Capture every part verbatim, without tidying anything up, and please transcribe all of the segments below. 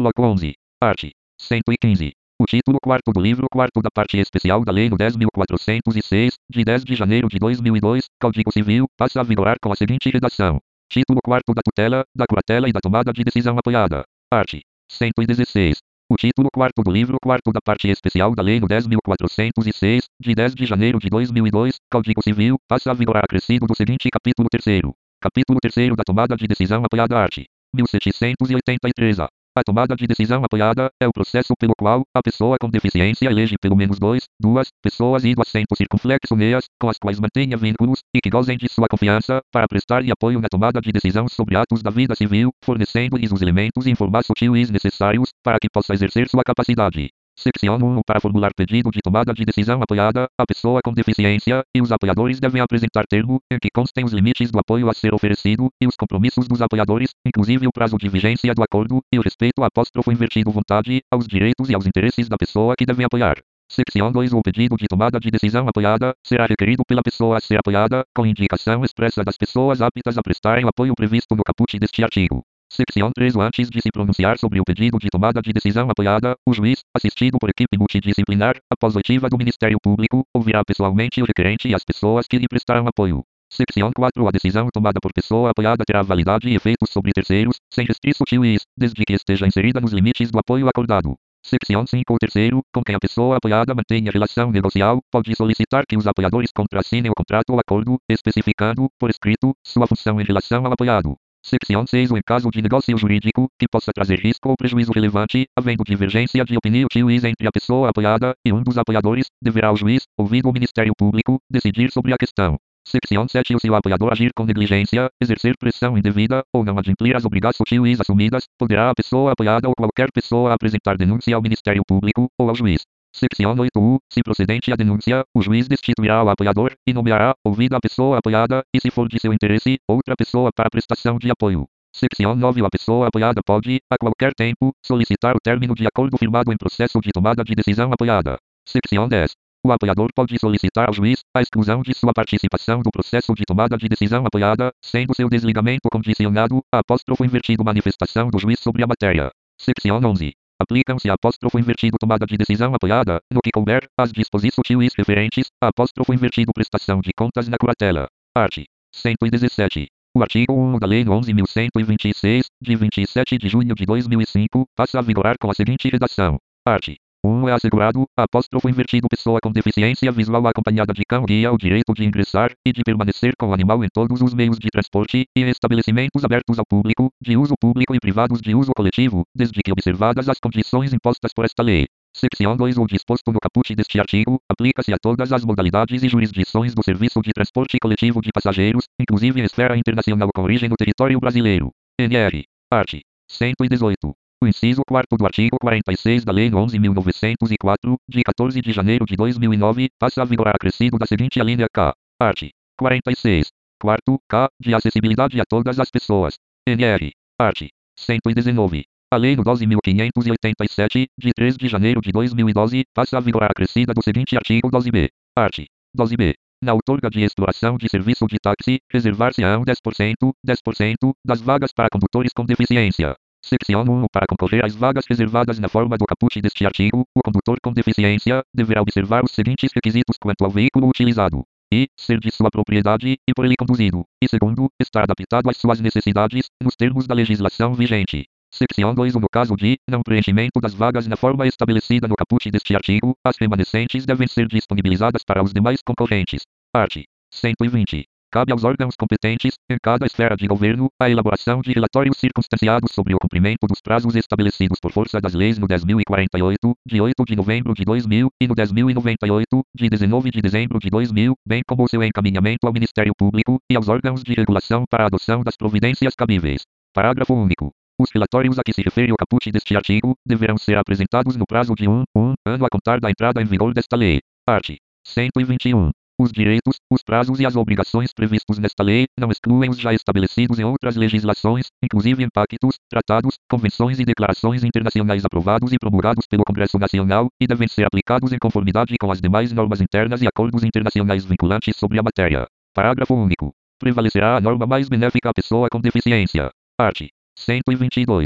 Bloco onze. Art. cento e quinze. O título quarto do livro quarto da parte especial da Lei no dez mil quatrocentos e seis, de dez de janeiro de dois mil e dois, Código Civil, passa a vigorar com a seguinte redação. Título quarto da tutela, da curatela e da tomada de decisão apoiada. Art. cento e dezesseis. O título quarto do livro quarto da parte especial da Lei no dez mil quatrocentos e seis, de dez de janeiro de dois mil e dois, Código Civil, passa a vigorar acrescido do seguinte capítulo terceiro. Capítulo terceiro da tomada de decisão apoiada. Art. mil setecentos e oitenta e três A. A tomada de decisão apoiada é o processo pelo qual a pessoa com deficiência elege pelo menos dois, duas, pessoas e do acento circunflexo meias, com as quais mantenha vínculos, e que gozem de sua confiança, para prestar-lhe apoio na tomada de decisão sobre atos da vida civil, fornecendo-lhes os elementos e informações necessários, para que possa exercer sua capacidade. Seção um. Para formular pedido de tomada de decisão apoiada, a pessoa com deficiência e os apoiadores devem apresentar termo, em que constem os limites do apoio a ser oferecido, e os compromissos dos apoiadores, inclusive o prazo de vigência do acordo, e o respeito apóstrofo invertido vontade, aos direitos e aos interesses da pessoa que devem apoiar. Seção dois. O pedido de tomada de decisão apoiada será requerido pela pessoa a ser apoiada, com indicação expressa das pessoas aptas a prestarem o apoio previsto no caput deste artigo. Seção três. Antes de se pronunciar sobre o pedido de tomada de decisão apoiada, o juiz, assistido por equipe multidisciplinar, após oitiva do Ministério Público, ouvirá pessoalmente o requerente e as pessoas que lhe prestaram apoio. Seção quatro. A decisão tomada por pessoa apoiada terá validade e efeitos sobre terceiros, sem restrições, desde que esteja inserida nos limites do apoio acordado. Seção cinco. O terceiro, com quem a pessoa apoiada mantenha relação negocial, pode solicitar que os apoiadores contrassinem o contrato ou acordo, especificando, por escrito, sua função em relação ao apoiado. Seção seis. Em caso de negócio jurídico, que possa trazer risco ou prejuízo relevante, havendo divergência de opiniões entre a pessoa apoiada e um dos apoiadores, deverá o juiz, ouvido o Ministério Público, decidir sobre a questão. Seção sete. Se o apoiador agir com negligência, exercer pressão indevida, ou não adimplir as obrigações assumidas, poderá a pessoa apoiada ou qualquer pessoa apresentar denúncia ao Ministério Público, ou ao juiz. Seção oito. U. Se procedente a denúncia, o juiz destituirá o apoiador, e nomeará, ouvida a pessoa apoiada, e se for de seu interesse, outra pessoa para prestação de apoio. Seção nove. A pessoa apoiada pode, a qualquer tempo, solicitar o término de acordo firmado em processo de tomada de decisão apoiada. Seção dez. O apoiador pode solicitar ao juiz a exclusão de sua participação do processo de tomada de decisão apoiada, sendo seu desligamento condicionado a apóstrofo invertido manifestação do juiz sobre a matéria. Seção onze. Aplicam-se a apóstrofo invertido tomada de decisão apoiada, no que couber, as disposições referentes a apóstrofo invertido prestação de contas na curatela. Art. cento e dezessete. O artigo um da Lei onze mil cento e vinte e seis, de vinte e sete de junho de dois mil e cinco, passa a vigorar com a seguinte redação. Art. um. É assegurado, a apóstrofo invertido pessoa com deficiência visual acompanhada de cão-guia o direito de ingressar e de permanecer com o animal em todos os meios de transporte e em estabelecimentos abertos ao público, de uso público e privados de uso coletivo, desde que observadas as condições impostas por esta lei. Seção dois. O disposto no caput deste artigo, aplica-se a todas as modalidades e jurisdições do serviço de transporte coletivo de passageiros, inclusive em esfera internacional com origem no território brasileiro. N R. Art. cento e dezoito. O inciso quarto do artigo quarenta e seis da Lei onze mil novecentos e quatro, de quatorze de janeiro de dois mil e nove, passa a vigorar acrescido da seguinte alínea K. Art. quarenta e seis. Quarto, K, de acessibilidade a todas as pessoas. N R. Art. cento e dezenove. A Lei no doze mil quinhentos e oitenta e sete, de três de janeiro de dois mil e doze, passa a vigorar acrescida do seguinte artigo doze B. Art. doze B. Na outorga de exploração de serviço de táxi, reservar-se-ão dez por cento, dez por cento, das vagas para condutores com deficiência. Seção um. Para concorrer às vagas reservadas na forma do caput deste artigo, o condutor com deficiência deverá observar os seguintes requisitos quanto ao veículo utilizado. I. Ser de sua propriedade e por ele conduzido. E segundo, estar adaptado às suas necessidades, nos termos da legislação vigente. Seção dois. No caso de não preenchimento das vagas na forma estabelecida no caput deste artigo, as remanescentes devem ser disponibilizadas para os demais concorrentes. Art. cento e vinte. Cabe aos órgãos competentes, em cada esfera de governo, a elaboração de relatórios circunstanciados sobre o cumprimento dos prazos estabelecidos por força das leis no dez mil e quarenta e oito, de oito de novembro de dois mil, e no dez mil e noventa e oito, de dezenove de dezembro de dois mil, bem como o seu encaminhamento ao Ministério Público e aos órgãos de regulação para a adoção das providências cabíveis. Parágrafo único. Os relatórios a que se refere o caput deste artigo deverão ser apresentados no prazo de um, um ano a contar da entrada em vigor desta lei. Art. cento e vinte e um. Os direitos, os prazos e as obrigações previstos nesta lei não excluem os já estabelecidos em outras legislações, inclusive em pactos, tratados, convenções e declarações internacionais aprovados e promulgados pelo Congresso Nacional, e devem ser aplicados em conformidade com as demais normas internas e acordos internacionais vinculantes sobre a matéria. Parágrafo único. Prevalecerá a norma mais benéfica à pessoa com deficiência. Art. cento e vinte e dois.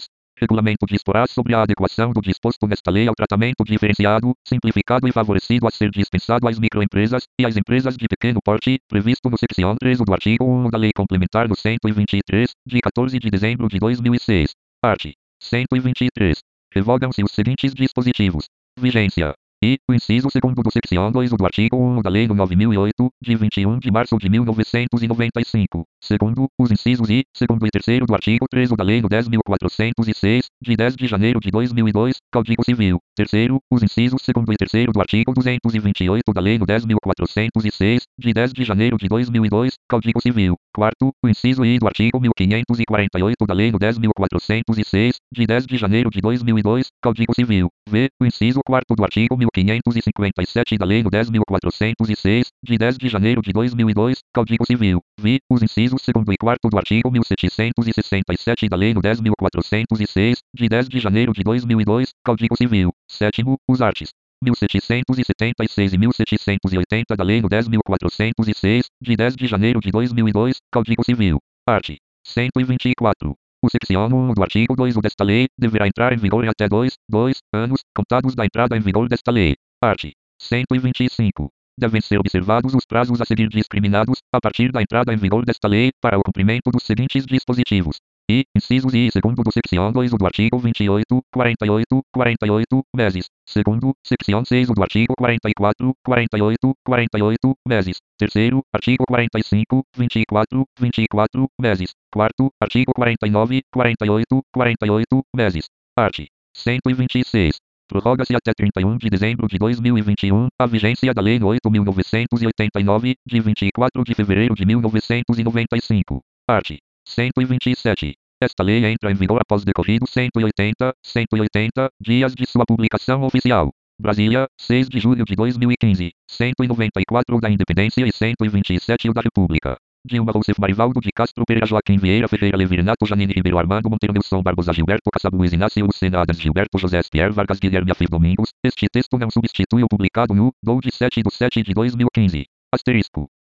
regulamento disporá sobre a adequação do disposto nesta lei ao tratamento diferenciado, simplificado e favorecido a ser dispensado às microempresas e às empresas de pequeno porte, previsto no seção três do artigo um da Lei Complementar no cento e vinte e três, de quatorze de dezembro de dois mil e seis. Art. cento e vinte e três. Revogam-se os seguintes dispositivos. Vigência. E, o inciso segundo do seção dois do artigo um da Lei nove mil e oito, de vinte e um de março de mil novecentos e noventa e cinco. Segundo, os incisos I, segundo e terceiro do artigo três da Lei dez mil quatrocentos e seis, de dez de janeiro de dois mil e dois, Código Civil. Terceiro, os incisos segundo e terceiro do artigo duzentos e vinte e oito da Lei dez mil quatrocentos e seis, de dez de janeiro de dois mil e dois, Código Civil. Quarto, o inciso I do artigo mil quinhentos e quarenta e oito da Lei dez mil quatrocentos e seis, de dez de janeiro de dois mil e dois, Código Civil. V, o inciso quarto do artigo mil quinhentos e cinquenta e sete da Lei dez mil quatrocentos e seis, de dez de janeiro de dois mil e dois, Código Civil. V, os incisos segundo e quarto do artigo mil setecentos e sessenta e sete da Lei dez mil quatrocentos e seis, de dez de janeiro de dois mil e dois, Código Civil. Sétimo, os artes mil setecentos e setenta e seis e mil setecentos e oitenta da Lei dez mil quatrocentos e seis, de dez de janeiro de dois mil e dois, Código Civil. Art. cento e vinte e quatro. O seção um do artigo dois desta lei deverá entrar em vigor em até dois, dois anos, contados da entrada em vigor desta lei. Art. cento e vinte e cinco. Devem ser observados os prazos a seguir discriminados, a partir da entrada em vigor desta lei, para o cumprimento dos seguintes dispositivos. E, incisos I e segundo do seção dois do artigo vinte e oito, quarenta e oito, quarenta e oito, meses. Segundo, seção seis do artigo quarenta e quatro, quarenta e oito, quarenta e oito, meses. Terceiro, artigo quarenta e cinco, vinte e quatro, vinte e quatro, meses. Quarto, artigo quarenta e nove, quarenta e oito, quarenta e oito, meses. Art. cento e vinte e seis. Prorroga-se até trinta e um de dezembro de dois mil e vinte e um a vigência da Lei oito mil novecentos e oitenta e nove, de vinte e quatro de fevereiro de mil novecentos e noventa e cinco. Art. cento e vinte e sete. Esta lei entra em vigor após decorridos cento e oitenta, cento e oitenta dias de sua publicação oficial. Brasília, seis de julho de dois mil e quinze. cento e noventa e quatro da Independência e cento e vinte e sete o da República. Dilma Rousseff, Marivaldo de Castro Pereira, Joaquim Vieira Ferreira, Levirnato, Janine Ribeiro, Armando Monteiro, Nilson Barbosa, Gilberto Kassab, Luiz Inácio Lucena, Adams, Gilberto José Pierre Vargas, Guilherme Afif Domingos. Este texto não substitui o publicado no dois de sete de sete de dois mil e quinze. Asterisco.